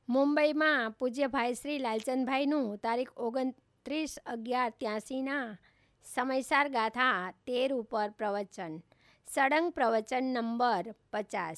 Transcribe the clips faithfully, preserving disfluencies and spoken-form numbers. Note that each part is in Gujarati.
મુંબઈમાં પૂજ્ય ભાઈ શ્રી લાલચંદભાઈનું તારીખ ઓગણત્રીસ અગિયાર ત્યાસીના સમયસાર ગાથા તેર ઉપર પ્રવચન, સળંગ પ્રવચન નંબર પચાસ.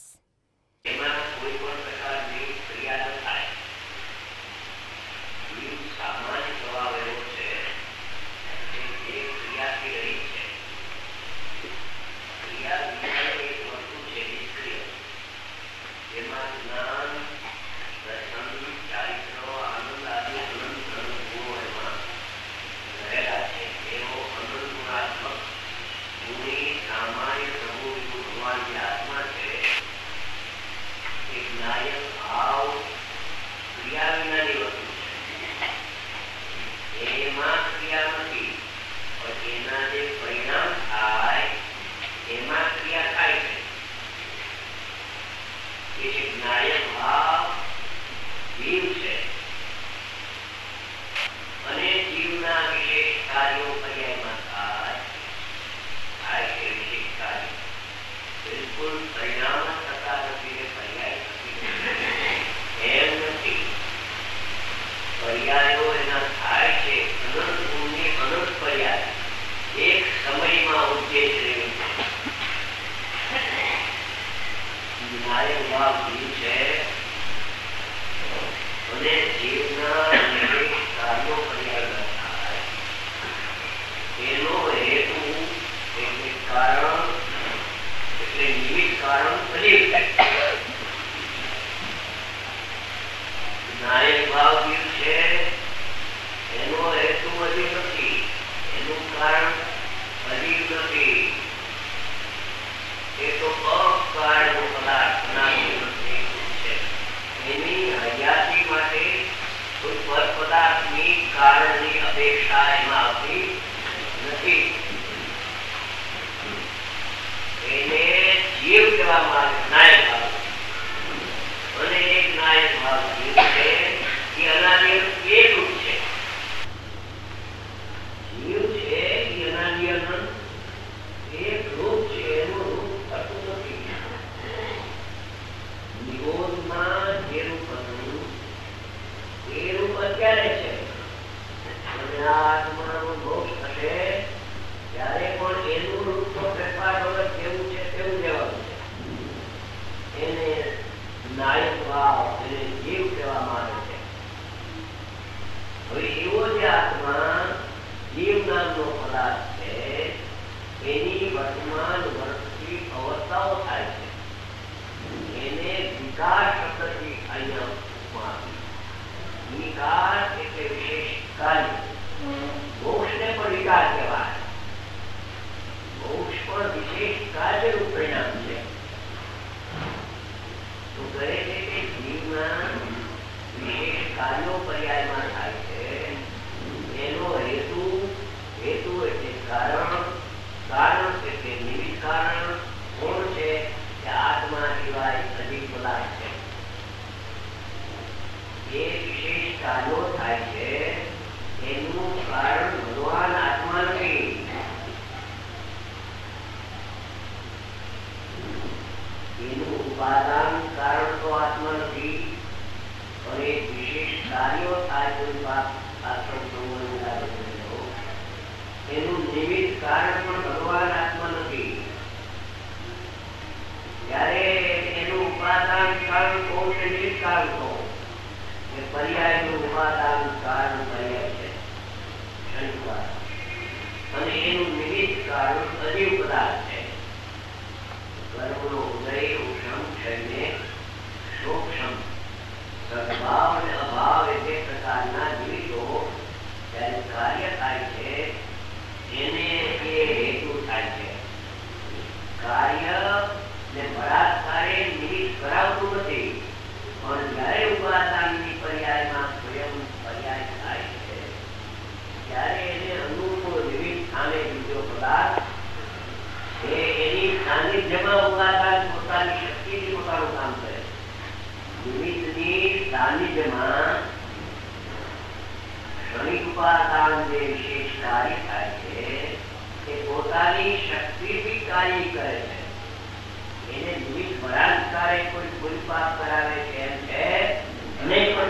એને નિમિત્ત બળાત્કારે કોઈ ભૂલ પાપ કરાવે છે એમ છે, નહીં પણ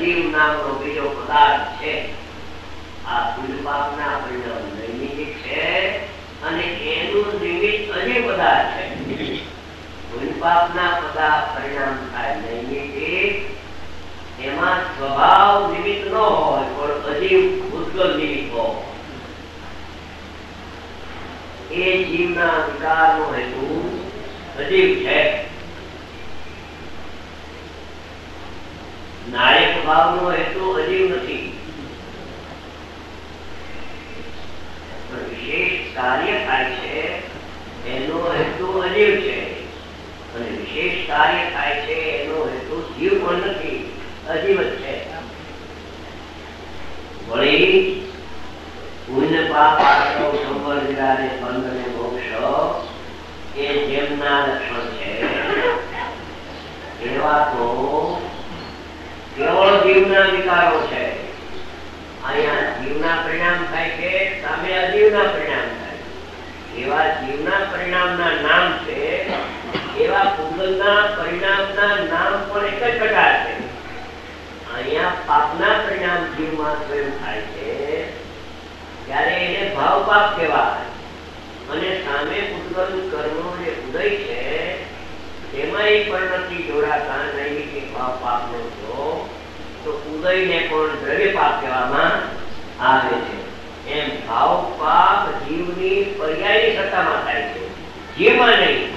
અજીવ નામનો બીજો પદાર્થ છે. આ પુણ્યપાપના પરિણામ નૈમિતિક છે અને એનું નિમિત્ત અજીવ પદાર્થ છે. પુણ્યપાપના પદાર્થ પરિણામ થાય નૈમિતિક, એમાં સ્વભાવ નિમિત્ત ન હોય પણ અજીવ ભૂતગલ નિમિત્ત હોય. એ જીવના વિકારનો હેતુ અજીવ છે. નાયક ભાવનો હેતુ અજીવ નથી, પણ વિશેષ કાર્ય થાય છે એનો હેતુ અજીવ છે, અને વિશેષ કાર્ય થાય છે એનો હેતુ જીવ પણ નથી, અજીવ જ છે. વળી પુણ્ય પાપ આશ્રવ સંવર વિરાને બંધ અને મોક્ષ એ જેમના લક્ષણ છે એવા તો કેવળ જીવના વિકારો છે. અહીંયા જીવના પરિણામ થાય છે, સામે અજીવના પરિણામ થાય. એવા જીવના પરિણામના નામ છે, એવા પૂગલના પરિણામના નામ પણ એક જ પ્રકાર છે. અહીંયા પાપના પરિણામ જીવમાં સ્વયં થાય છે ત્યારે એને ભાવ પાપ કહેવાય, અને સામે પૂગલ કર્મનો જે ઉદય છે તેમાં એ પરિણતિ જોડાતા નૈમિતિક ભાવ પાપનો થયો તો ઉદયને પણ દ્રવ્ય પાપ કહેવામાં આવે છે. એમ ભાવ પાપ જીવની પર્યાયની સત્તામાં થાય છે, જીવમાં નહીં.